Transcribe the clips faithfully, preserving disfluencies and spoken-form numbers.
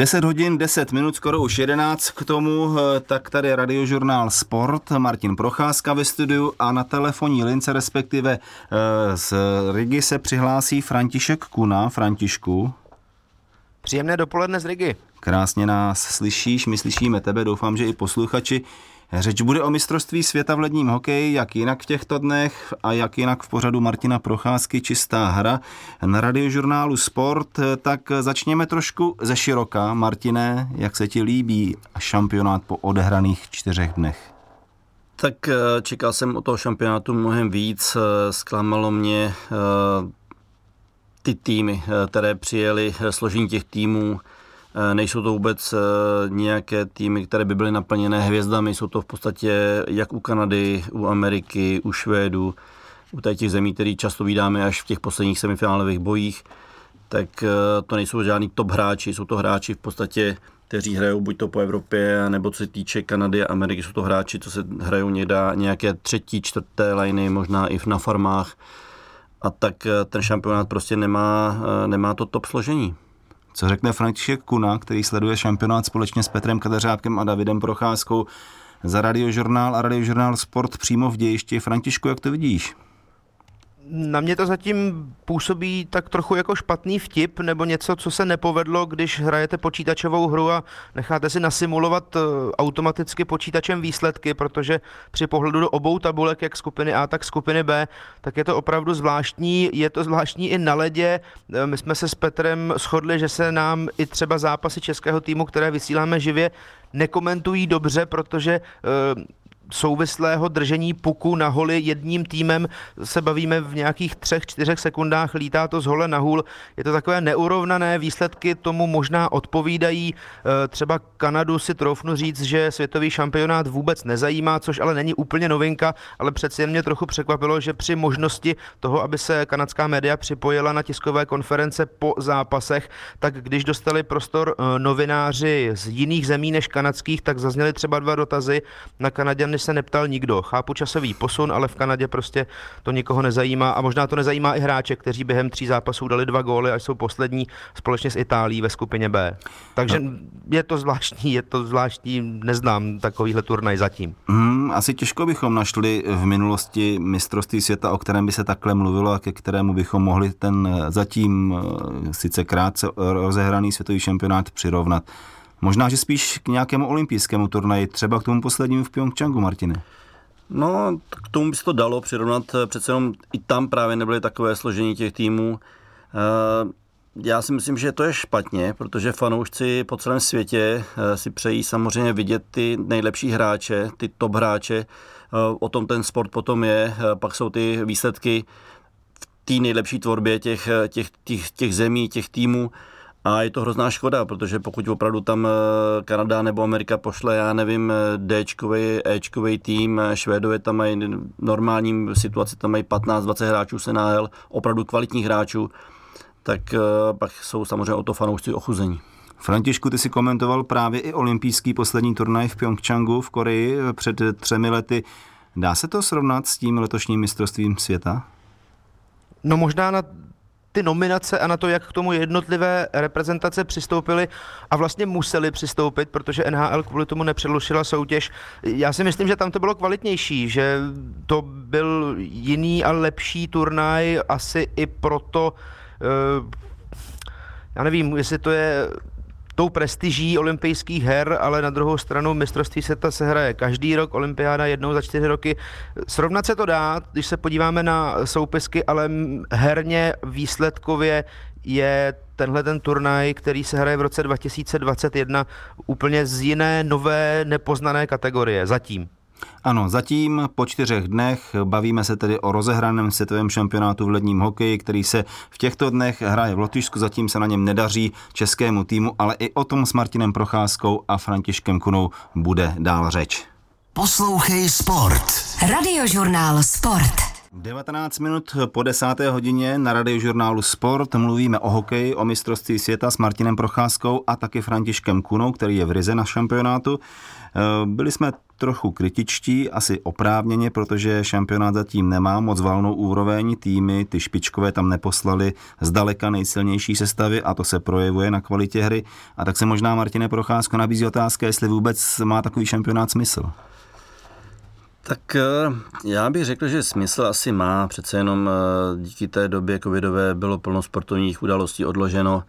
deset hodin, deset minut, skoro už jedenáct k tomu, tak tady Radiožurnál Sport, Martin Procházka ve studiu a na telefonní lince, respektive z Rigy se přihlásí František Kuna. Františku. Příjemné dopoledne z Rigy. Krásně nás slyšíš, my slyšíme tebe, doufám, že i posluchači. Řeč bude o mistrovství světa v ledním hokeji, jak jinak v těchto dnech a jak jinak v pořadu Martina Procházky Čistá hra na Radiožurnálu Sport. Tak začněme trošku ze široka. Martine, jak se ti líbí šampionát po odehraných čtyřech dnech? Tak čekal jsem od toho šampionátu mnohem víc. Zklamalo mě ty týmy, které přijeli, složení těch týmů. Nejsou to vůbec nějaké týmy, které by byly naplněné hvězdami, jsou to v podstatě jak u Kanady, u Ameriky, u Švédů, u těch zemí, které často vídáme až v těch posledních semifinálových bojích, tak to nejsou žádný top hráči, jsou to hráči v podstatě, kteří hrajou buď to po Evropě, nebo co se týče Kanady a Ameriky, jsou to hráči, co se hrajou někde nějaké třetí, čtvrté liny, možná i na farmách, a tak ten šampionát prostě nemá, nemá to top složení. Co řekne František Kuna, který sleduje šampionát společně s Petrem Kadeřábkem a Davidem Procházkou za Radiožurnál a Radiožurnál Sport přímo v dějišti. Františku, jak to vidíš? Na mě to zatím působí tak trochu jako špatný vtip nebo něco, co se nepovedlo, když hrajete počítačovou hru a necháte si nasimulovat automaticky počítačem výsledky, protože při pohledu do obou tabulek, jak skupiny A, tak skupiny B, tak je to opravdu zvláštní. Je to zvláštní i na ledě. My jsme se s Petrem shodli, že se nám i třeba zápasy českého týmu, které vysíláme živě, nekomentují dobře, protože souvislého držení puku na holi jedním týmem se bavíme v nějakých třech, čtyřech sekundách, lítá to z hole na hůl. Je to takové neurovnané, výsledky tomu možná odpovídají. Třeba Kanadu si troufnu říct, že světový šampionát vůbec nezajímá, což ale není úplně novinka, ale přeci jen mě trochu překvapilo, že při možnosti toho, aby se kanadská média připojila na tiskové konference po zápasech, tak když dostali prostor novináři z jiných zemí než kanadských, tak zazněly třeba dva dotazy. Na Kanaďany se neptal nikdo. Chápu časový posun, ale v Kanadě prostě to nikoho nezajímá a možná to nezajímá i hráče, kteří během tří zápasů dali dva góly a jsou poslední společně s Itálií ve skupině B. Takže no. je to zvláštní, je to zvláštní, neznám takovýhle turnaj zatím. Hmm, asi těžko bychom našli v minulosti mistrovství světa, o kterém by se takhle mluvilo a ke kterému bychom mohli ten zatím sice krátce rozehraný světový šampionát přirovnat. Možná, že spíš k nějakému olympijskému turnaji, třeba k tomu poslednímu v Pyeongchangu, Martine. No, k tomu by se to dalo přirovnat, přece jenom i tam právě nebyly takové složení těch týmů. Já si myslím, že to je špatně, protože fanoušci po celém světě si přejí samozřejmě vidět ty nejlepší hráče, ty top hráče, o tom ten sport potom je, pak jsou ty výsledky v té nejlepší tvorbě těch, těch, těch, těch zemí, těch týmů. A je to hrozná škoda, protože pokud opravdu tam Kanada nebo Amerika pošle, já nevím, Dčkovej, Ečkovej tým, Švédové tam mají normální situaci, tam mají patnáct dvacet hráčů z N H L, opravdu kvalitních hráčů, tak pak jsou samozřejmě o to fanoušci ochuzení. Františku, ty si komentoval právě i olympijský poslední turnaj v Pyeongchangu v Koreji před třemi lety. Dá se to srovnat s tím letošním mistrovstvím světa? No možná na ty nominace a na to, jak k tomu jednotlivé reprezentace přistoupily a vlastně museli přistoupit, protože N H L kvůli tomu nepředložila soutěž. Já si myslím, že tam to bylo kvalitnější, že to byl jiný a lepší turnaj, asi i proto, já nevím, jestli to je tou prestiží olympijských her, ale na druhou stranu mistrovství světa se hraje každý rok, olympiáda jednou za čtyři roky. Srovnat se to dá, když se podíváme na soupisky, ale herně, výsledkově je tenhle ten turnaj, který se hraje v roce dva tisíce dvacet jedna, úplně z jiné, nové, nepoznané kategorie. Zatím. Ano, zatím po čtyřech dnech bavíme se tedy o rozehraném světovém šampionátu v ledním hokeji, který se v těchto dnech hraje v Lotyšsku, zatím se na něm nedaří českému týmu, ale i o tom s Martinem Procházkou a Františkem Kunou bude dál řeč. Poslouchej Sport. Radiožurnál Sport. devatenáct minut po desáté hodině na Radiožurnálu Sport mluvíme o hokeji, o mistrovství světa s Martinem Procházkou a taky Františkem Kunou, který je v Rize na šampionátu. Byli jsme trochu kritičtí, asi oprávněně, protože šampionát zatím nemá moc valnou úroveň, týmy, ty špičkové tam neposlali zdaleka nejsilnější sestavy a to se projevuje na kvalitě hry. A tak se možná, Martine Procházko, nabízí otázka, jestli vůbec má takový šampionát smysl. Tak já bych řekl, že smysl asi má, přece jenom díky té době covidové bylo plno sportovních událostí odloženo.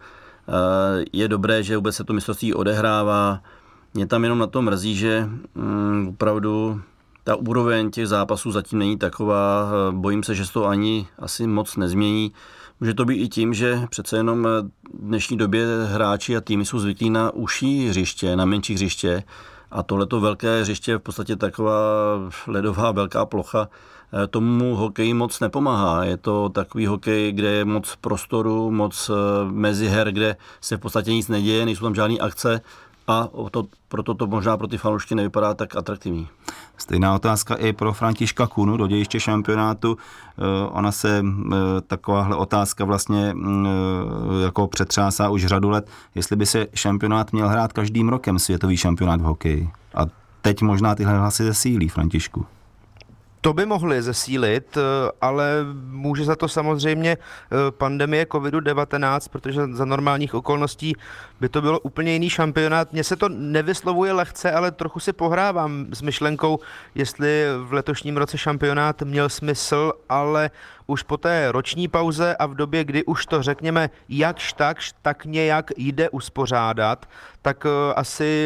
Je dobré, že vůbec se to mistrovství odehrává. Mě tam jenom na to mrzí, že um, opravdu ta úroveň těch zápasů zatím není taková. Bojím se, že se to ani asi moc nezmění. Může to být i tím, že přece jenom v dnešní době hráči a týmy jsou zvyklí na užší hřiště, na menší hřiště. A tohleto velké hřiště je v podstatě taková ledová velká plocha. Tomu hokeji moc nepomáhá. Je to takový hokej, kde je moc prostoru, moc meziher, kde se v podstatě nic neděje, nejsou tam žádné akce. A to, proto to možná pro ty fanoušky nevypadá tak atraktivní. Stejná otázka i pro Františka Kunu do dějiště šampionátu. Ona se, takováhle otázka vlastně jako přetřásá už řadu let, jestli by se šampionát měl hrát každým rokem, světový šampionát v hokeji. A teď možná tyhle hlasy zesílí, Františku. To by mohli zesílit, ale může za to samozřejmě pandemie kovid devatenáct, protože za normálních okolností by to bylo úplně jiný šampionát. Mně se to nevyslovuje lehce, ale trochu si pohrávám s myšlenkou, jestli v letošním roce šampionát měl smysl, ale už po té roční pauze a v době, kdy už to řekněme jakž takž, tak nějak jde uspořádat, tak asi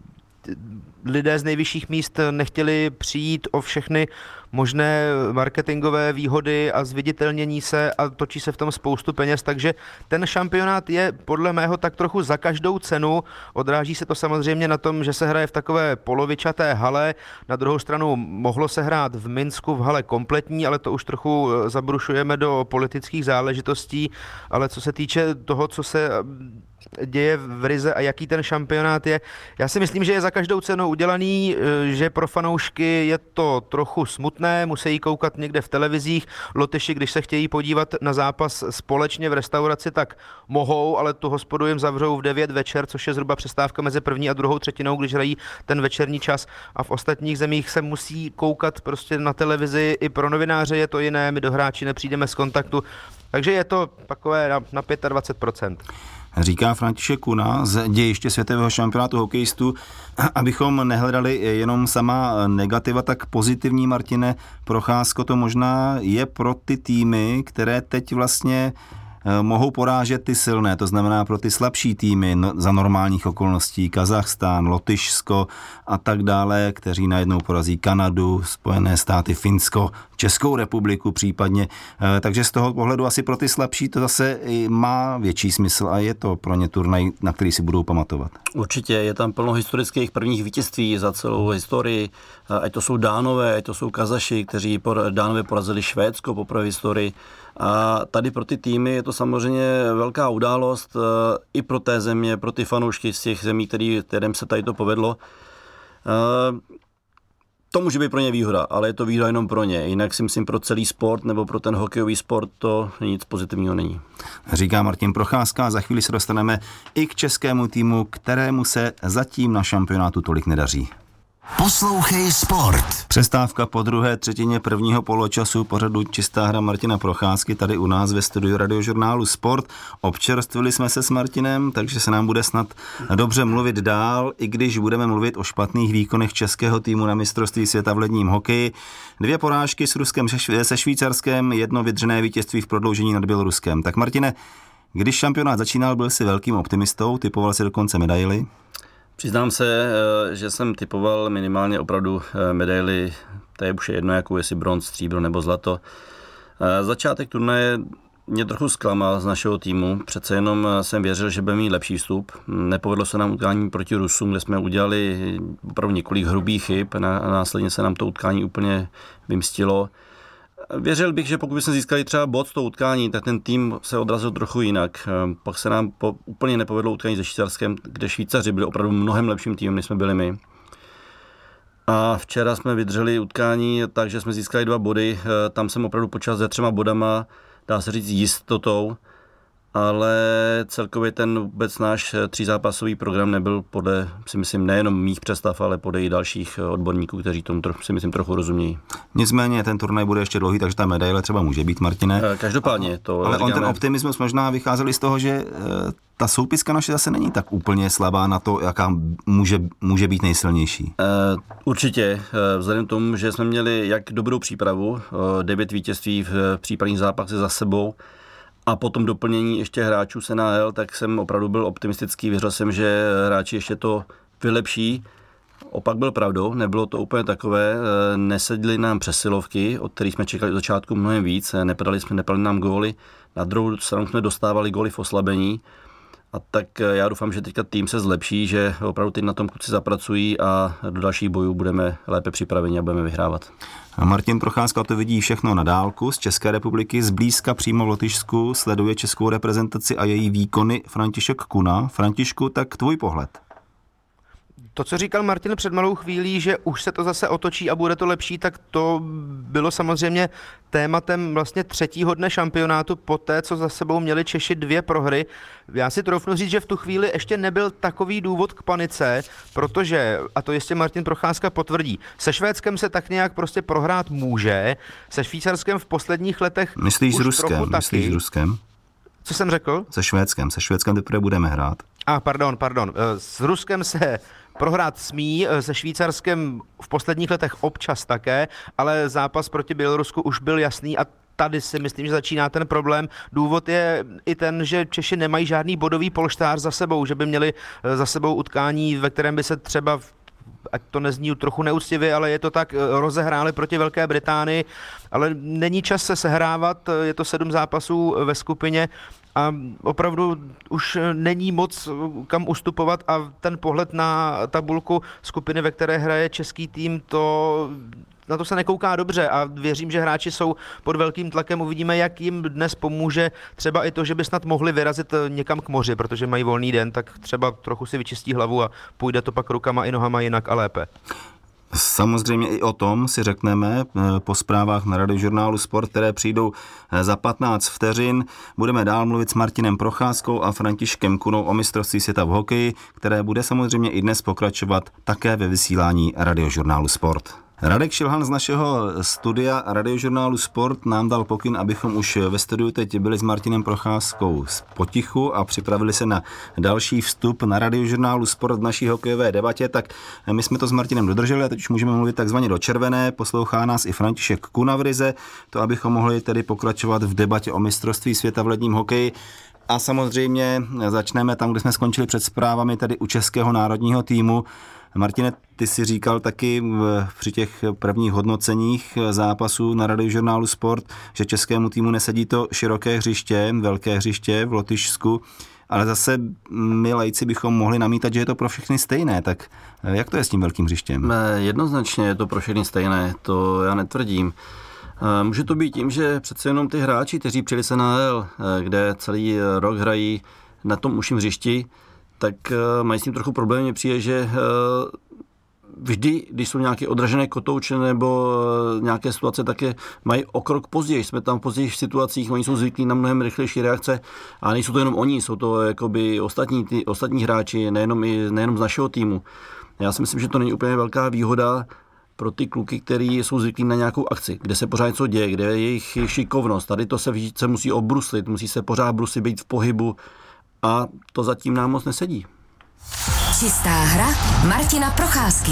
lidé z nejvyšších míst nechtěli přijít o všechny možné marketingové výhody a zviditelnění se a točí se v tom spoustu peněz, takže ten šampionát je podle mého tak trochu za každou cenu. Odráží se to samozřejmě na tom, že se hraje v takové polovičaté hale, na druhou stranu mohlo se hrát v Minsku v hale kompletní, ale to už trochu zabrušujeme do politických záležitostí, ale co se týče toho, co se děje v Rize a jaký ten šampionát je. Já si myslím, že je za každou cenu udělaný, že pro fanoušky je to trochu smutné, musí koukat někde v televizích. Lotyši, když se chtějí podívat na zápas společně v restauraci, tak mohou, ale tu hospodu jim zavřou v devět večer, což je zhruba přestávka mezi první a druhou třetinou, když hrají ten večerní čas, a v ostatních zemích se musí koukat prostě na televizi. I pro novináře je to jiné, my do hráči nepřijdeme z kontaktu, takže je to takové na, na dvacet pět procent. Říká František Kuna z dějiště světového šampionátu hokejistů. Abychom nehledali jenom sama negativa, tak pozitivní, Martine Procházko, to možná je pro ty týmy, které teď vlastně mohou porážet ty silné, to znamená pro ty slabší týmy za normálních okolností, Kazachstán, Lotyšsko a tak dále, kteří najednou porazí Kanadu, Spojené státy, Finsko, Českou republiku případně. Takže z toho pohledu asi pro ty slabší to zase má větší smysl a je to pro ně turnaj, na který si budou pamatovat. Určitě, je tam plno historických prvních vítězství za celou historii, ať to jsou Dánové, ať to jsou Kazaši, kteří Dánové porazili Švédsko poprvé v historii. A tady pro ty týmy je to samozřejmě velká událost i pro té země, pro ty fanoušky z těch zemí, který, kterým se tady to povedlo. To může být pro ně výhoda, ale je to výhoda jenom pro ně. Jinak si myslím, pro celý sport nebo pro ten hokejový sport to nic pozitivního není. Říká Martin Procházka, za chvíli se dostaneme i k českému týmu, kterému se zatím na šampionátu tolik nedaří. Poslouchej sport. Přestávka po druhé třetině prvního poločasu pořadu Čistá hra Martina Procházky tady u nás ve studiu Radiožurnálu Sport. Občerstvili jsme se s Martinem, takže se nám bude snad dobře mluvit dál, i když budeme mluvit o špatných výkonech českého týmu na mistrovství světa v ledním hokeji. Dvě porážky s Ruskem se Švýcarskem, jedno vydřené vítězství v prodloužení nad Běloruskem. Tak Martine, když šampionát začínal, byl jsi velkým optimistou, typoval si dokonce medaili. Přiznám se, že jsem typoval minimálně opravdu medaily, to je už jedno, jakou jestli bronz, stříbro nebo zlato. Začátek turnaje mě trochu zklamal z našeho týmu, přece jenom jsem věřil, že budeme mít lepší vstup. Nepovedlo se nám utkání proti Rusům, kde jsme udělali opravdu několik hrubých chyb a následně se nám to utkání úplně vymstilo. Věřil bych, že pokud bychom získali třeba bod z toho utkání, tak ten tým se odrazil trochu jinak. Pak se nám po, úplně nepovedlo utkání se Švýcarskem, kde Švýcaři byli opravdu mnohem lepším týmem, než jsme byli my. A včera jsme vydrželi utkání tak, že jsme získali dva body. Tam jsem opravdu počal se třema bodama, dá se říct jistotou, ale celkově ten vůbec náš třízápasový program nebyl podle, si myslím, nejenom mých představ, ale podle i dalších odborníků, kteří tomu trochu, si myslím, trochu rozumějí. Nicméně ten turnaj bude ještě dlouhý, takže ta medaile třeba může být, Martine. Každopádně to. Ale říkáme... on ten optimismus možná vycházel z toho, že ta soupiska naše zase není tak úplně slabá na to, jaká může, může být nejsilnější. Určitě, vzhledem k tomu, že jsme měli jak dobrou přípravu, devět vítězství v případných zápasech za sebou, a potom doplnění ještě hráčů z N H L, tak jsem opravdu byl optimistický. Věřil jsem, že hráči ještě to vylepší. Opak byl pravdou, nebylo to úplně takové. Nesedly nám přesilovky, od kterých jsme čekali od začátku mnohem víc. Nepadali jsme, nepadali nám góly. Na druhou stranu jsme dostávali góly v oslabení. A tak já doufám, že teďka tým se zlepší, že opravdu teď na tom kluci zapracují a do dalších bojů budeme lépe připraveni a budeme vyhrávat. A Martin Procházka to vidí všechno na dálku z České republiky, zblízka přímo v Lotyšsku, sleduje českou reprezentaci a její výkony František Kuna. Františku, tak tvůj pohled. To, co říkal Martin před malou chvílí, že už se to zase otočí a bude to lepší, tak to bylo samozřejmě tématem vlastně třetího dne šampionátu poté, co za sebou měli Češi dvě prohry. Já si troufnu říct, že v tu chvíli ještě nebyl takový důvod k panice, protože, a to jistě Martin Procházka potvrdí, se Švédskem se tak nějak prostě prohrát může, se Švýcarskem v posledních letech Myslíš už s Ruskem? trochu Myslíš taky. s Ruskem? Co jsem řekl? Se Švédskem. Se Švédskem teprve budeme hrát. A ah, pardon, pardon. S Ruskem se prohrát smí, se Švýcarskem v posledních letech občas také, ale zápas proti Bělorusku už byl jasný a tady si myslím, že začíná ten problém. Důvod je i ten, že Češi nemají žádný bodový polštář za sebou, že by měli za sebou utkání, ve kterém by se třeba, ať to nezní trochu neúctivě, ale je to tak, rozehráli proti Velké Británii, ale není čas se sehrávat, je to sedm zápasů ve skupině a opravdu už není moc kam ustupovat a ten pohled na tabulku skupiny, ve které hraje český tým, to na to se nekouká dobře a věřím, že hráči jsou pod velkým tlakem. Uvidíme, jak jim dnes pomůže třeba i to, že by snad mohli vyrazit někam k moři, protože mají volný den, tak třeba trochu si vyčistí hlavu a půjde to pak rukama i nohama jinak a lépe. Samozřejmě i o tom si řekneme po zprávách na Radiožurnálu Sport, které přijdou za patnáct vteřin. Budeme dál mluvit s Martinem Procházkou a Františkem Kunou o mistrovství světa v hokeji, které bude samozřejmě i dnes pokračovat také ve vysílání Radiožurnálu Sport. Radek Šilhan z našeho studia Radiožurnálu Sport nám dal pokyn, abychom už ve studiu teď byli s Martinem Procházkou potichu a připravili se na další vstup na Radiožurnálu Sport v naší hokejové debatě, tak my jsme to s Martinem dodrželi a teď už můžeme mluvit takzvaně do červené. Poslouchá nás i František Kuna v Rize, to abychom mohli tedy pokračovat v debatě o mistrovství světa v ledním hokeji. A samozřejmě začneme tam, kde jsme skončili před zprávami, tedy u českého národního týmu. Martine, ty si říkal taky při těch prvních hodnoceních zápasů na Radiožurnálu Sport, že českému týmu nesedí to široké hřiště, velké hřiště v Lotyšsku, ale zase my lajci bychom mohli namítat, že je to pro všechny stejné. Tak jak to je s tím velkým hřištěm? Jednoznačně je to pro všechny stejné, to já netvrdím. Může to být tím, že přece jenom ty hráči, kteří přijeli se na N H L, kde celý rok hrají na tom uším hřišti, tak mají s tím trochu problém. Mně přijde, že vždy, když jsou nějaké odražené kotouče nebo nějaké situace, tak je mají o krok později. Jsme tam v pozdějších situacích, oni jsou zvyklí na mnohem rychlejší reakce a nejsou to jenom oni, jsou to jakoby ostatní, ty, ostatní hráči, nejenom, i, nejenom z našeho týmu. Já si myslím, že to není úplně velká výhoda pro ty kluky, kteří jsou zvyklí na nějakou akci, kde se pořád něco děje, kde je jejich šikovnost. Tady to se, se musí obruslit, musí se pořád bruslit, být v pohybu a to zatím nám moc nesedí. Čistá hra Martina Procházky.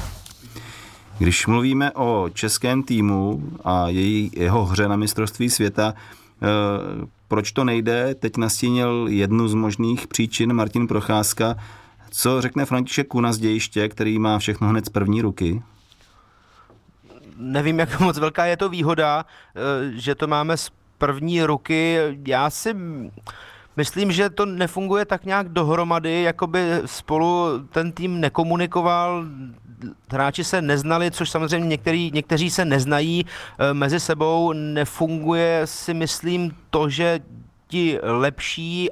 Když mluvíme o českém týmu a její, jeho hře na mistrovství světa, e, proč to nejde? Teď nastínil jednu z možných příčin Martin Procházka. Co řekne František Kuna z dějiště, který má všechno hned z první ruky? Nevím, jak moc velká je to výhoda, že to máme z první ruky. Já si myslím, že to nefunguje tak nějak dohromady, jako by spolu ten tým nekomunikoval, hráči se neznali, což samozřejmě některý, někteří se neznají mezi sebou. Nefunguje si myslím to, že ti lepší a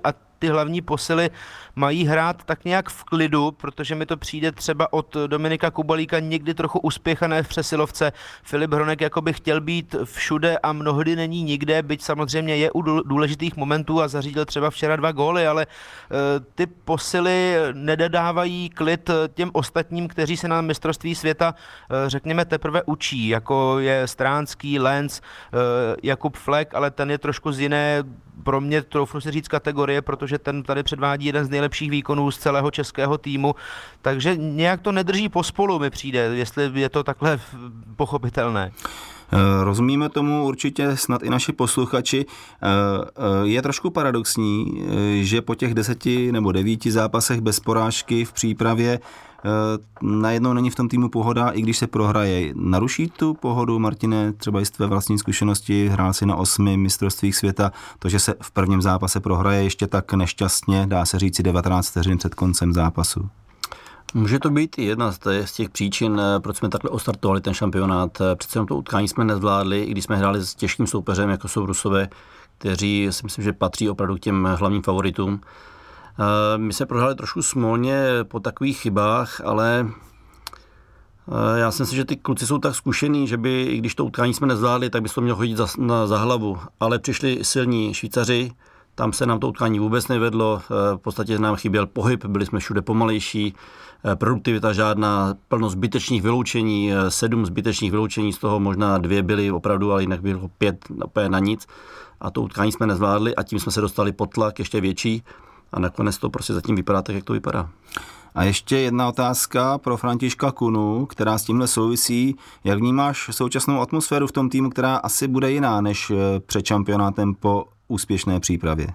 ty hlavní posily mají hrát tak nějak v klidu, protože mi to přijde třeba od Dominika Kubalíka někdy trochu uspěchané v přesilovce. Filip Hronek jako by chtěl být všude a mnohdy není nikde, byť samozřejmě je u důležitých momentů a zařídil třeba včera dva góly, ale ty posily nedodávají klid těm ostatním, kteří se na mistrovství světa, řekněme, teprve učí, jako je Stránský, Lenz, Jakub Flek, ale ten je trošku z jiné, pro mě troufnu si říct, kategorie, protože ten tady předvádí jeden z nejlepších výkonů z celého českého týmu, takže nějak to nedrží pospolu, mi přijde, jestli je to takhle pochopitelné. Rozumíme tomu určitě snad i naši posluchači. Je trošku paradoxní, že po těch deseti nebo devíti zápasech bez porážky v přípravě najednou není v tom týmu pohoda, i když se prohraje. Naruší tu pohodu, Martine, třeba i z tvé vlastní zkušenosti, hrál si na osmi mistrovstvích světa, to, že se v prvním zápase prohraje ještě tak nešťastně, dá se říci devatenáct vteřin před koncem zápasu? Může to být i jedna z těch příčin, proč jsme takhle ostartovali ten šampionát. Přece jenom to utkání jsme nezvládli, i když jsme hráli s těžkým soupeřem, jako jsou Rusové, kteří si myslím, že patří opravdu k těm hlavním favoritům. My jsme prohráli trošku smolně po takových chybách, ale já si myslím, že ty kluci jsou tak zkušený, že by, i když to utkání jsme nezvládli, tak by se to mělo chodit za, na, za hlavu. Ale přišli silní Švýcaři, tam se nám to utkání vůbec nevedlo, v podstatě nám chyběl pohyb, byli jsme všude pomalejší, produktivita žádná, plno zbytečných vyloučení, sedm zbytečných vyloučení, z toho možná dvě byly opravdu, ale jinak bylo pět úplně na nic. A to utkání jsme nezvládli a tím jsme se dostali pod tlak ještě větší a nakonec to prostě zatím vypadá tak, jak to vypadá. A ještě jedna otázka pro Františka Kunu, která s tímhle souvisí. Jak vnímáš současnou atmosféru v tom týmu, která asi bude jiná než před šampionátem po úspěšné přípravě?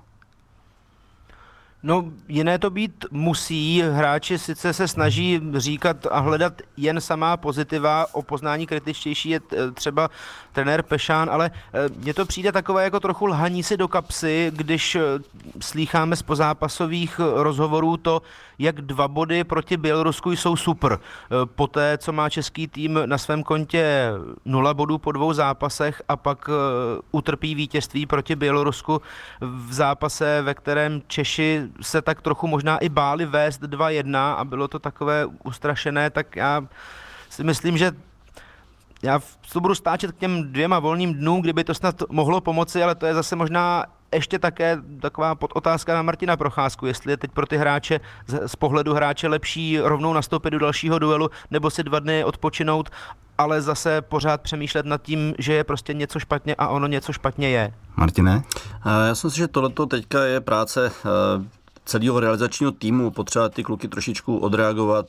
No, jiné to být musí. Hráči sice se snaží říkat a hledat jen samá pozitiva, o poznání kritičtější je třeba trenér Pešán, ale mně to přijde takové jako trochu lhaní si do kapsy, když slýcháme z pozápasových rozhovorů to, jak dva body proti Bělorusku jsou super. Poté, co má český tým na svém kontě nula bodů po dvou zápasech a pak utrpí vítězství proti Bělorusku v zápase, ve kterém Češi se tak trochu možná i báli vést dva jedna a bylo to takové ustrašené, tak já si myslím, že já to budu stáčet k těm dvěma volným dnům, kdyby to snad mohlo pomoci, ale to je zase možná ještě také taková podotázka na Martina Procházku, jestli je teď pro ty hráče z pohledu hráče lepší rovnou nastoupit do dalšího duelu, nebo si dva dny odpočinout, ale zase pořád přemýšlet nad tím, že je prostě něco špatně a ono něco špatně je. Martine? Já si myslím, že tohleto teďka je práce celého realizačního týmu, potřeba ty kluky trošičku odreagovat,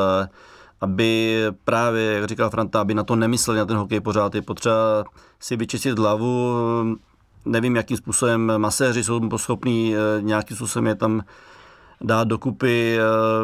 aby právě, jak říkal Franta, aby na to nemysleli, na ten hokej pořád, je potřeba si vyčistit hlavu, nevím, jakým způsobem maséři jsou schopní nějakým způsobem je tam dát dokupy.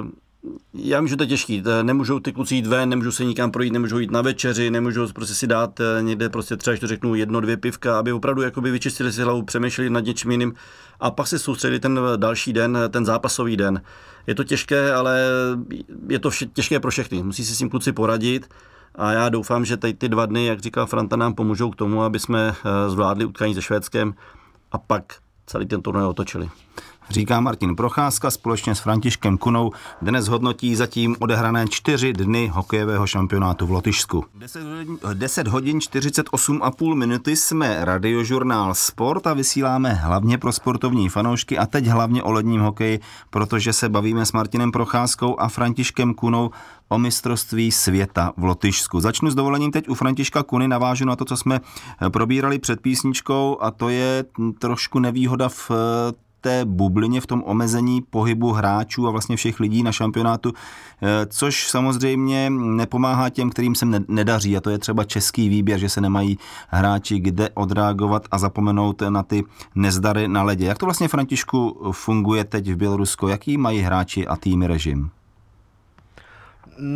Já vím, že to je těžký, nemůžou ty kluci jít ven, nemůžou se nikam projít, nemůžou jít na večeři, nemůžou prostě si dát někde prostě třeba, když to řeknu, jedno, dvě pivka, aby opravdu jakoby vyčistili si hlavu, přemýšleli nad něčím jiným a pak se soustředili ten další den, ten zápasový den. Je to těžké, ale je to vše, těžké pro všechny, musí si s tím kluci poradit a já doufám, že tady ty dva dny, jak říkal Franta, nám pomůžou k tomu, aby jsme zvládli utkání se Švédskem a pak celý ten turnaj otočili. Říká Martin Procházka společně s Františkem Kunou. Dnes hodnotí zatím odehrané čtyři dny hokejového šampionátu v Lotyšsku. deset hodin čtyřicet osm a půl minuty jsme radiožurnál Sport a vysíláme hlavně pro sportovní fanoušky a teď hlavně o ledním hokeji, protože se bavíme s Martinem Procházkou a Františkem Kunou o mistrovství světa v Lotyšsku. Začnu s dovolením teď u Františka Kuny, navážu na to, co jsme probírali před písničkou a to je trošku nevýhoda v té bublině, v tom omezení pohybu hráčů a vlastně všech lidí na šampionátu, což samozřejmě nepomáhá těm, kterým se nedaří a to je třeba český výběr, že se nemají hráči kde odreagovat a zapomenout na ty nezdary na ledě. Jak to vlastně, Františku, funguje teď v Bělorusku? Jaký mají hráči a týmy režim?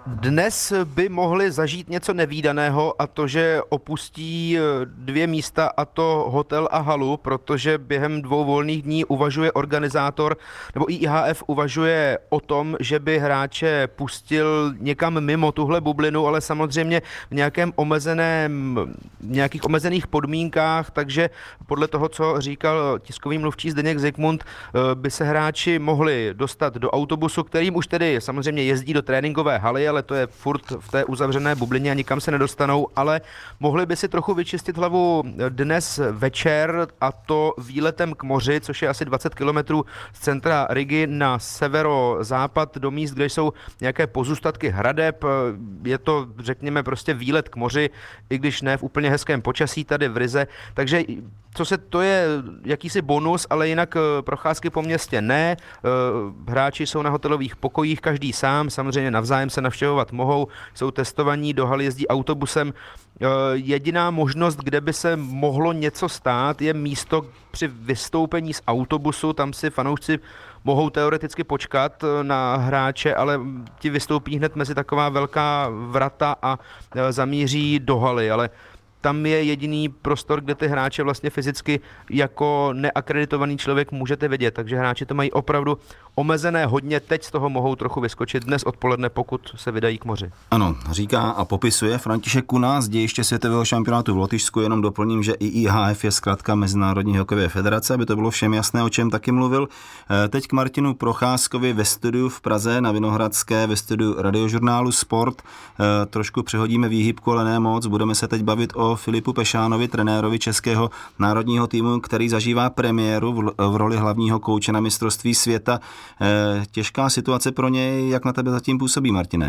Dnes by mohli zažít něco nevídaného, a to, že opustí dvě místa, a to hotel a halu, protože během dvou volných dní uvažuje organizátor, nebo I H F uvažuje o tom, že by hráče pustil někam mimo tuhle bublinu, ale samozřejmě v nějakém omezeném, nějakých omezených podmínkách, takže podle toho, co říkal tiskový mluvčí Zdeněk Zikmund, by se hráči mohli dostat do autobusu, kterým už tedy samozřejmě jezdí do tréninkové haly, ale to je furt v té uzavřené bublině a nikam se nedostanou, ale mohli by si trochu vyčistit hlavu dnes večer, a to výletem k moři, což je asi dvacet kilometrů z centra Rigy na severozápad do míst, kde jsou nějaké pozůstatky hradeb. Je to, řekněme, prostě výlet k moři, i když ne v úplně hezkém počasí tady v Rize, takže co se, to je jakýsi bonus, ale jinak procházky po městě ne. Hráči jsou na hotelových pokojích, každý sám, samozřejmě navzájem se navštěvovat mohou, jsou testovaní, do haly jezdí autobusem. Jediná možnost, kde by se mohlo něco stát, je místo při vystoupení z autobusu, tam si fanoušci mohou teoreticky počkat na hráče, ale ti vystoupí hned mezi taková velká vrata a zamíří do haly, ale tam je jediný prostor, kde ty hráče vlastně fyzicky jako neakreditovaný člověk můžete vidět, takže hráči to mají opravdu omezené hodně, teď z toho mohou trochu vyskočit dnes odpoledne, pokud se vydají k moři. Ano, říká a popisuje František Kuna z dějiště světového šampionátu v Lotyšsku, jenom doplním, že i I H F je zkratka Mezinárodní hokejové federace, aby to bylo všem jasné, o čem taky mluvil. Teď k Martinu Procházkovi ve studiu v Praze na Vinohradské, ve studiu radiožurnálu Sport. Trošku přehodíme výhybku, ale ne moc, budeme se teď bavit o Filipu Pešánovi, trenérovi českého národního týmu, který zažívá premiéru v, v roli hlavního kouče na mistrovství světa. E, těžká situace pro něj, jak na tebe zatím působí, Martine?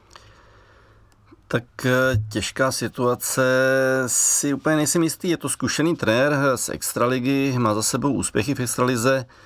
Tak těžká situace, si úplně nejsem jistý. Je to zkušený trenér z extraligy, má za sebou úspěchy v extralize. E,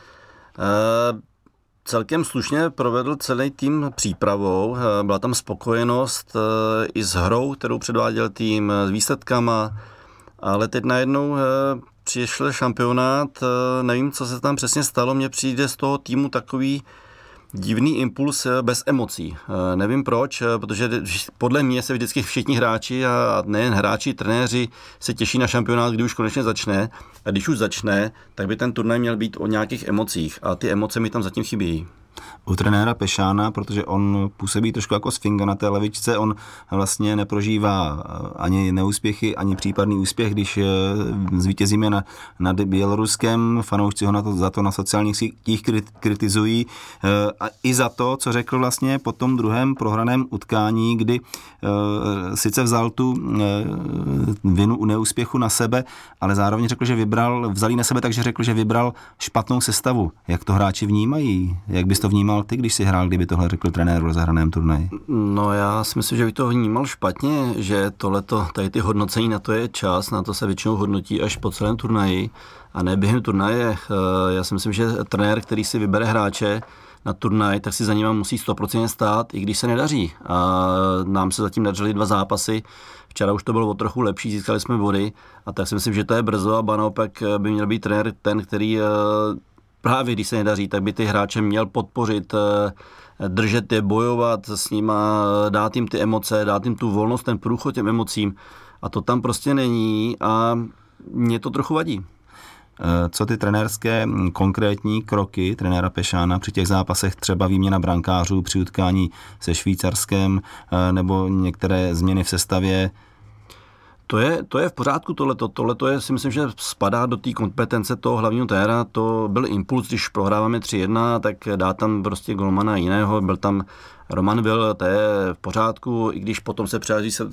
celkem slušně provedl celý tým přípravou. Byla tam spokojenost i s hrou, kterou předváděl tým, s výsledkama, ale teď najednou přišel šampionát, nevím, co se tam přesně stalo, mně přijde z toho týmu takový divný impuls bez emocí. Nevím proč, protože podle mě se vždycky všichni hráči, a nejen hráči, trenéři, se těší na šampionát, kdy už konečně začne. A když už začne, tak by ten turnaj měl být o nějakých emocích. A ty emoce mi tam zatím chybějí. U trenéra Pešána, protože on působí trošku jako sfinga na té levičce, on vlastně neprožívá ani neúspěchy, ani případný úspěch, když zvítězíme na, nad Běloruskem, fanoušci ho na to, za to na sociálních sítích kritizují, a i za to, co řekl vlastně po tom druhém prohraném utkání, kdy sice vzal tu vinu u neúspěchu na sebe, ale zároveň řekl, že vybral, vzal na sebe, takže řekl, že vybral špatnou sestavu. Jak to hráči vnímají? Jak bys to vnímal ty, když jsi hrál, kdyby tohle řekl trenér v rozehraném turnaji? No já si myslím, že by to vnímal špatně, že tohleto, tady ty hodnocení, na to je čas, na to se většinou hodnotí až po celém turnaji a ne během turnaje. Já si myslím, že trenér, který si vybere hráče na turnaj, tak si za nima musí sto procent stát, i když se nedaří. A nám se zatím dařily dva zápasy. Včera už to bylo o trochu lepší, získali jsme body, a tak si myslím, že to je brzo, a naopak by měl být trenér ten, který právě když se nedaří, tak by ty hráče měl podpořit, držet je, bojovat s nima, dát jim ty emoce, dát jim tu volnost, ten průchod těm emocím. A to tam prostě není a mě to trochu vadí. Co ty trenérské konkrétní kroky trenéra Pešána při těch zápasech, třeba výměna brankářů při utkání se Švýcarskem nebo některé změny v sestavě? To je, to je v pořádku tohleto. Tohleto je, si myslím, že spadá do té kompetence toho hlavního trenéra. To byl impuls, když prohráváme tři jedna, tak dá tam prostě golmana jiného. Byl tam Roman Vil, to je v pořádku, i když potom se přerazí se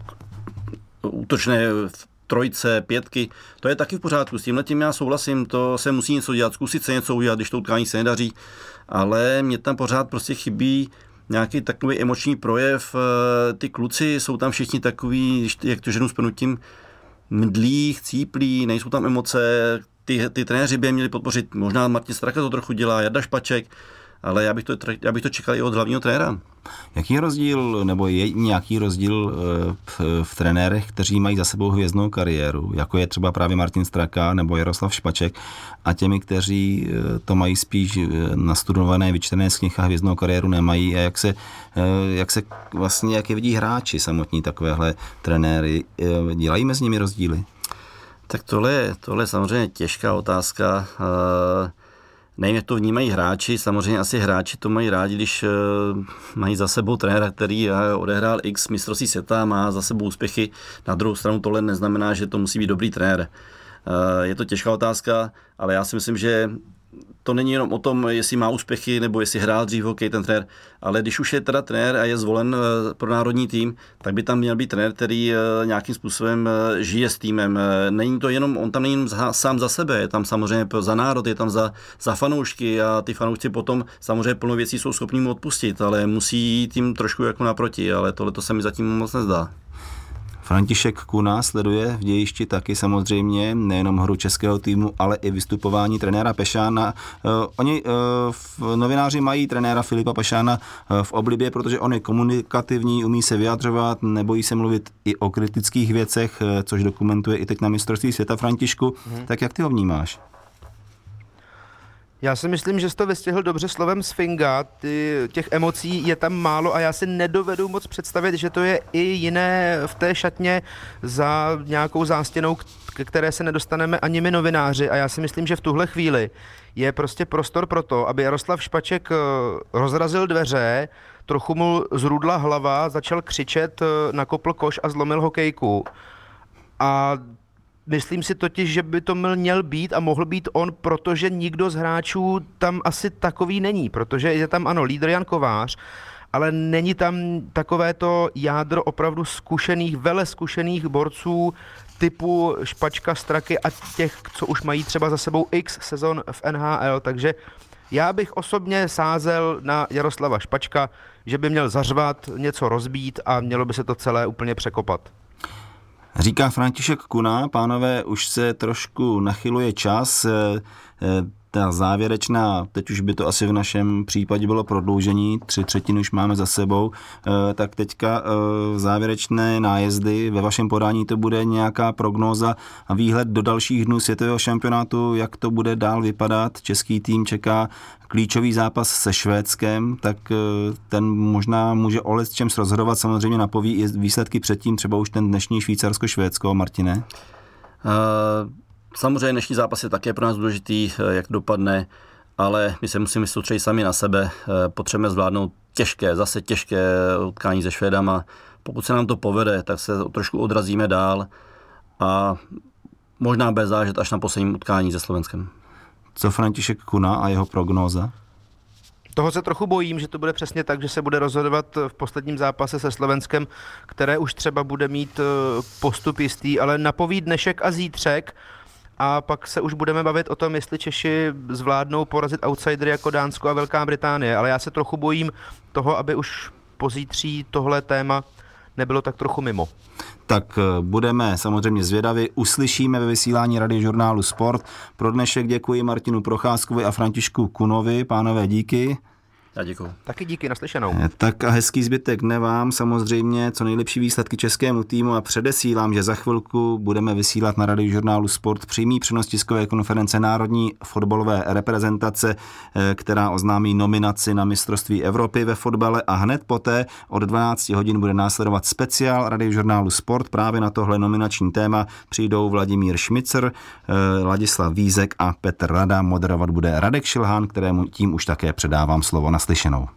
útočné trojce, pětky, to je taky v pořádku. S tímhletím já souhlasím, to se musí něco dělat, zkusit se něco udělat, když to utkání se nedaří, ale mě tam pořád prostě chybí nějaký takový emoční projev. Ty kluci jsou tam všichni takový, jak to ženu s pnutím, mdlí, chcíplí, nejsou tam emoce. Ty, ty trenéři by je měli podpořit, možná Martin Straka to trochu dělá, Jarda Špaček, ale já bych to, já bych to čekal i od hlavního trenéra. Jaký je rozdíl, nebo je nějaký rozdíl v, v trenérech, kteří mají za sebou hvězdnou kariéru, jako je třeba právě Martin Straka nebo Jaroslav Špaček, a těmi, kteří to mají spíš nastudované, vyčtené z knih a hvězdnou kariéru nemají, a jak se, jak se vlastně, jak je vidí hráči samotní takovéhle trenéry, dělají mezi nimi rozdíly? Tak tohle, tohle je samozřejmě těžká otázka. Nevím, jak to vnímají hráči, samozřejmě asi hráči to mají rádi, když mají za sebou trenéra, který odehrál x mistrovství světa, má za sebou úspěchy. Na druhou stranu tohle neznamená, že to musí být dobrý trenér. Je to těžká otázka, ale já si myslím, že to není jenom o tom, jestli má úspěchy nebo jestli hrál dřív hokej ten trenér, ale když už je teda trenér a je zvolen pro národní tým, tak by tam měl být trenér, který nějakým způsobem žije s týmem. Není to jenom, on tam není jenom sám za sebe, je tam samozřejmě za národ, je tam za, za fanoušky a ty fanoušci potom samozřejmě plno věcí jsou schopní mu odpustit, ale musí jít tím trošku jako naproti, ale tohle to se mi zatím moc nezdá. František Kuna sleduje v dějišti taky samozřejmě nejenom hru českého týmu, ale i vystupování trenéra Pešána. Uh, oni uh, novináři mají trenéra Filipa Pešána uh, v oblibě, protože on je komunikativní, umí se vyjadřovat, nebojí se mluvit i o kritických věcech, uh, což dokumentuje i teď na mistrovství světa. Františku, hmm. tak jak ty ho vnímáš? Já si myslím, že jsi to vystihl dobře slovem sfinga, ty, těch emocí je tam málo a já si nedovedu moc představit, že to je i jiné v té šatně za nějakou zástěnou, ke které se nedostaneme ani my novináři, a já si myslím, že v tuhle chvíli je prostě prostor pro to, aby Jaroslav Špaček rozrazil dveře, trochu mu zrudla hlava, začal křičet, nakopl koš a zlomil hokejku. A myslím si totiž, že by to měl být a mohl být on, protože nikdo z hráčů tam asi takový není, protože je tam ano lídr Jan Kovář, ale není tam takovéto jádro opravdu zkušených, vele zkušených borců typu Špačka, Straky a těch, co už mají třeba za sebou x sezon v N H L, takže já bych osobně sázel na Jaroslava Špačka, že by měl zařvat, něco rozbít a mělo by se to celé úplně překopat. Říká František Kuna, pánové, už se trošku nachyluje čas, ta závěrečná, teď už by to asi v našem případě bylo prodloužení, tři třetiny už máme za sebou, tak teďka závěrečné nájezdy, ve vašem podání to bude nějaká prognóza a výhled do dalších dnů světového šampionátu, jak to bude dál vypadat. Český tým čeká klíčový zápas se Švédskem, tak ten možná může o lecčem rozhodovat, samozřejmě napoví i výsledky předtím, třeba už ten dnešní Švýcarsko-Švédsko. Martine? Uh... Samozřejmě dnešní zápas je také pro nás důležitý, jak dopadne, ale my se musíme soustředit sami na sebe. Potřebujeme zvládnout těžké, zase těžké utkání se Švédama. Pokud se nám to povede, tak se trošku odrazíme dál a možná bude záležet až na posledním utkání se Slovenskem. Co František Kuna a jeho prognóza? Toho se trochu bojím, že to bude přesně tak, že se bude rozhodovat v posledním zápase se Slovenskem, které už třeba bude mít postup jistý, ale napoví dnešek a zítřek. A pak se už budeme bavit o tom, jestli Češi zvládnou porazit outsidery jako Dánsko a Velká Británie. Ale já se trochu bojím toho, aby už pozítří tohle téma nebylo tak trochu mimo. Tak budeme samozřejmě zvědaví, uslyšíme ve vysílání Radiožurnálu Sport. Pro dnešek děkuji Martinu Procházkovi a Františku Kunovi. Pánové, díky. Já děkuji. Taky díky, naslyšenou. Tak a hezký zbytek dne vám, samozřejmě co nejlepší výsledky českému týmu a předesílám, že za chvilku budeme vysílat na Radiožurnálu Sport přímý přenos tiskové konference národní fotbalové reprezentace, která oznámí nominaci na mistrovství Evropy ve fotbale a hned poté od dvanáct hodin bude následovat speciál Radiožurnálu Sport. Právě na tohle nominační téma přijdou Vladimír Šmicer, Ladislav Vízek a Petr Rada. Moderovat bude Radek Šilhán, kterému tím už také předávám slovo. Naslyšenou.